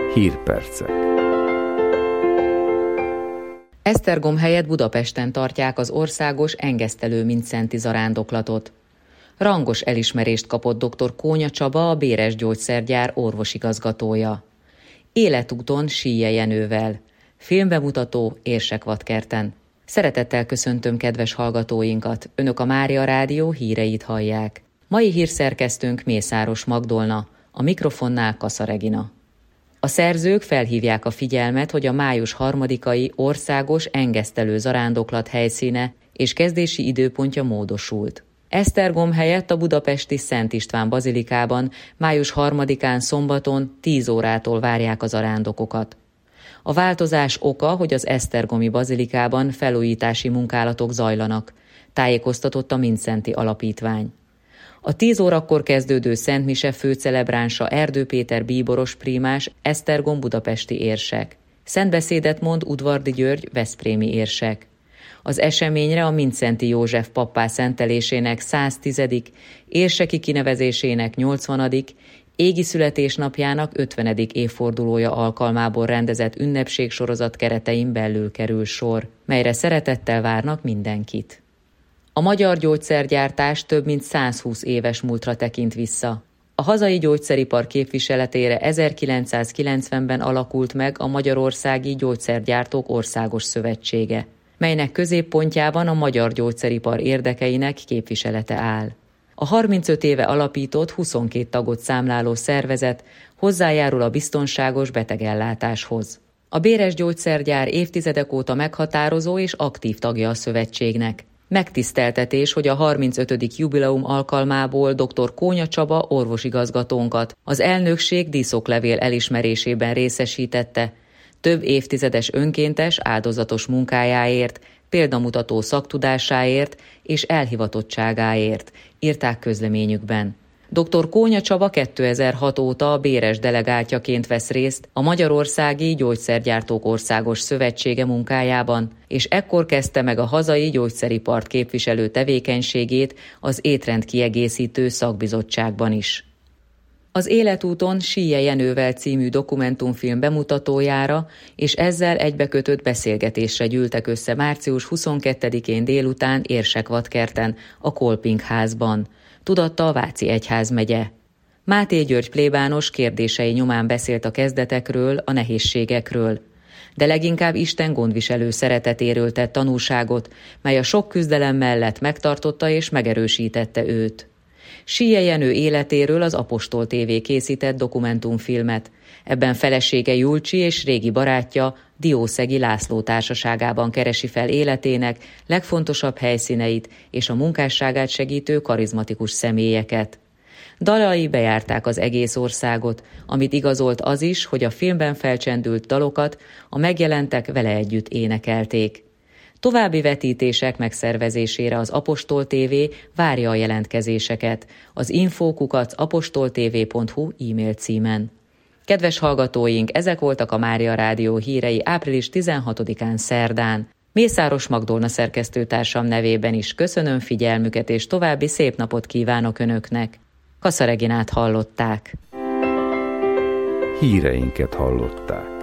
Hírpercek. Esztergom helyett Budapesten tartják az országos engesztelő Mindszenty zarándoklatot. Rangos elismerést kapott dr. Kónya Csaba, a Béres Gyógyszergyár orvosigazgatója. Életúton Síje Jenővel. Filmbemutató Érsekvadkerten. Szeretettel köszöntöm kedves hallgatóinkat, Önök a Mária Rádió híreit hallják. Mai hírszerkesztőnk Mészáros Magdolna, a mikrofonnál Kassa Regina. A szerzők felhívják a figyelmet, hogy a május 3-ai országos engesztelő zarándoklat helyszíne és kezdési időpontja módosult. Esztergom helyett a budapesti Szent István bazilikában május 3-án szombaton 10 órától várják a zarándokokat. A változás oka, hogy az esztergomi bazilikában felújítási munkálatok zajlanak, tájékoztatott a Mindszenty Alapítvány. A 10 órakor kezdődő szentmise főcelebránsa Erdő Péter bíboros prímás, Esztergom budapesti érsek. Szentbeszédet mond Udvardy György veszprémi érsek. Az eseményre a Mindszenty József pappá szentelésének 110., érseki kinevezésének 80., égi születésnapjának 50. évfordulója alkalmából rendezett ünnepségsorozat keretein belül kerül sor, melyre szeretettel várnak mindenkit. A magyar gyógyszergyártás több mint 120 éves múltra tekint vissza. A hazai gyógyszeripar képviseletére 1990-ben alakult meg a Magyarországi Gyógyszergyártók Országos Szövetsége, melynek középpontjában a magyar gyógyszeripar érdekeinek képviselete áll. A 35 éve alapított 22 tagot számláló szervezet hozzájárul a biztonságos betegellátáshoz. A Béres Gyógyszergyár évtizedek óta meghatározó és aktív tagja a szövetségnek. Megtiszteltetés, hogy a 35. jubileum alkalmából dr. Kónya Csaba orvosigazgatónkat az elnökség díszoklevél elismerésében részesítette, több évtizedes önkéntes, áldozatos munkájáért, példamutató szaktudásáért és elhivatottságáért, írták közleményükben. Dr. Kónya Csaba 2006 óta a Béres delegáltjaként vesz részt a Magyarországi Gyógyszergyártók Országos Szövetsége munkájában, és ekkor kezdte meg a hazai gyógyszeripart képviselő tevékenységét az étrendkiegészítő szakbizottságban is. Az Életúton Síje Jenővel című dokumentumfilm bemutatójára és ezzel egybekötött beszélgetésre gyűltek össze március 22-én délután Érsekvadkerten, a Kolping házban, tudatta a Váci egyházmegye. Máté György plébános kérdései nyomán beszélt a kezdetekről, a nehézségekről, de leginkább Isten gondviselő szeretetéről tett tanúságot, mely a sok küzdelem mellett megtartotta és megerősítette őt. Síje Jenő életéről az Apostol TV készített dokumentumfilmet. Ebben felesége Julcsi és régi barátja Diószegi László társaságában keresi fel életének legfontosabb helyszíneit és a munkásságát segítő karizmatikus személyeket. Dalai bejárták az egész országot, amit igazolt az is, hogy a filmben felcsendült dalokat a megjelentek vele együtt énekelték. További vetítések megszervezésére az Apostol TV várja a jelentkezéseket az info@apostoltv.hu e-mail címen. Kedves hallgatóink, ezek voltak a Mária Rádió hírei április 16-án szerdán. Mészáros Magdolna szerkesztőtársam nevében is köszönöm figyelmüket, és további szép napot kívánok Önöknek. Kassa Reginát hallották. Híreinket hallották.